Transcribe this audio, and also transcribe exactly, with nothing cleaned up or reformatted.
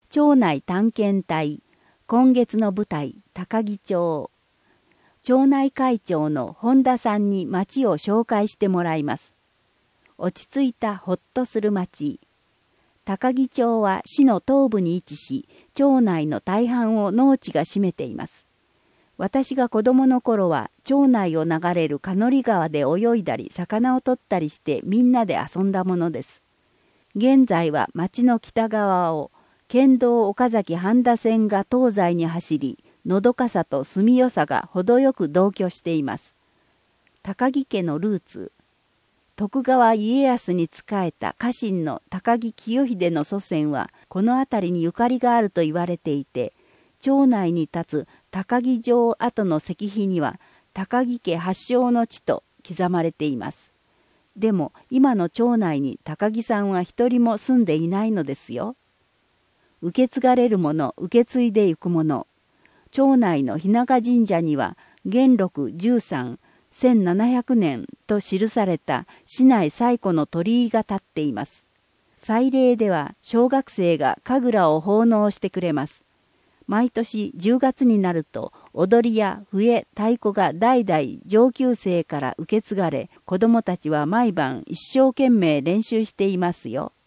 町内探検隊、今月の舞台、高木町。町内会長の本田さんに町を紹介してもらいます。落ち着いたほっとする町。高木町は市の東部に位置し、町内の大半を農地が占めています。私が子供の頃は町内を流れる鹿乗川で泳いだり魚を取ったりしてみんなで遊んだものです。現在は町の北側を県道岡崎半田線が東西に走り、のどかさと住みよさが程よく同居しています。高木家のルーツ。徳川家康に仕えた家臣の高木清秀の祖先はこの辺りにゆかりがあると言われていて、町内に立つ高木城跡の石碑には高木家発祥の地と刻まれています。でも今の町内に高木さんは一人も住んでいないのですよ。受け継がれるもの、受け継いでいくもの。町内の日永神社には元禄じゅうさん、せんななひゃくねんと記された市内最古の鳥居が立っています。祭礼では小学生が神楽を奉納してくれます。毎年じゅうがつになると踊りや笛、太鼓が代々上級生から受け継がれ、子供たちは毎晩一生懸命練習していますよ。